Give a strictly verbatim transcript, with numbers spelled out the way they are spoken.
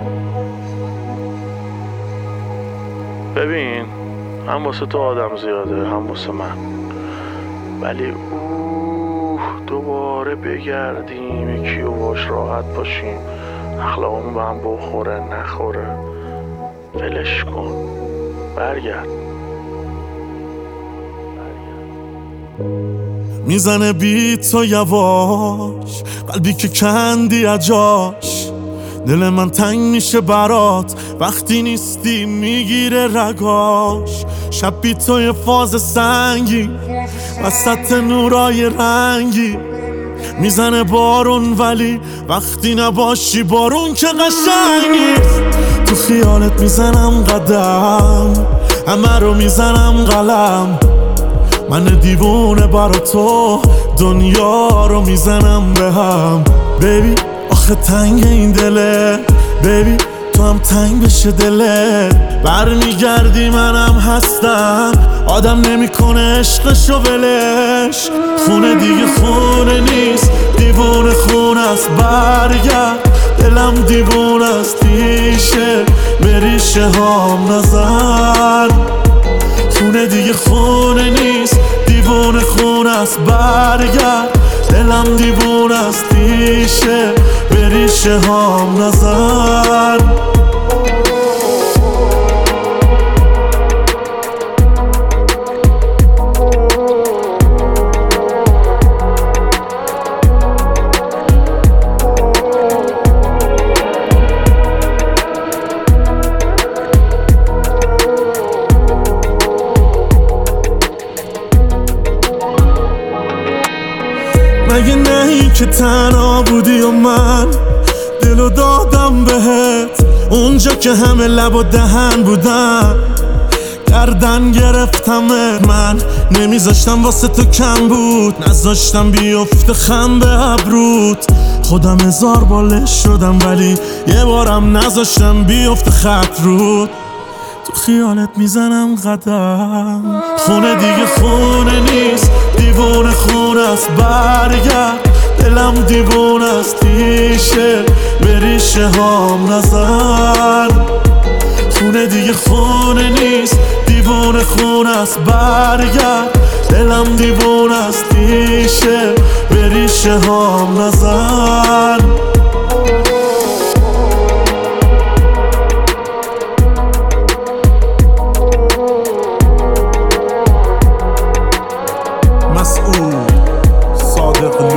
ببین، هم واسه تو آدم زیاده هم واسه من، ولی اوه دوباره بگردیم یکی و باش راحت باشیم، اخلاقمون به هم بخوره نخوره، ولش کن، برگرد. میزنه بیت تو یواش، قلبی که کندی اجاش، دل من تنگ میشه برات وقتی نیستی میگیره رگاش. شب بی تو یه فاز سنگی وسط نورای رنگی، میزنه بارون ولی وقتی نباشی بارون که قشنگی. تو خیالت میزنم قدم، همه رو میزنم قلم، من دیوونه برا تو دنیا رو میزنم به هم. بیبی آخه تنگ این دله، بیبی تو هم تنگ بشه دلت، برمیگردی منم هستم، آدم نمیکنه عشقشو ولش. خونه دیگه خونه نیست، دیوونه خونه است، برگرد، دلم دیوونه است، ریشه به ریشه هام نزن. خونه دیگه خونه نیست، دیوونه خونه است، برگرد، دلم دیوونه است، ریشه به ریشه هام نزن. مگه نهی که تنها بودی و من دلو دادم بهت، اونجا که همه لب و دهن بودن گردن گرفتمت. من نمیذاشتم واسه تو کم بود، نذاشتم بیفته خم به ابروت، خودم هزار بالش شدم ولی یه بارم نذاشتم بیفته خط رود. تو خیالت میزنم قدم، خونه دیگه خونه نیست، دیوونه خونه است، برگرد، دلم دیوونه است، ریشه به ریشه هام نزن. خونه دیگه خونه نیست، دیوونه خونه است، برگرد، دلم دیوونه است، ریشه به ریشه هام نزن. مسعود صادق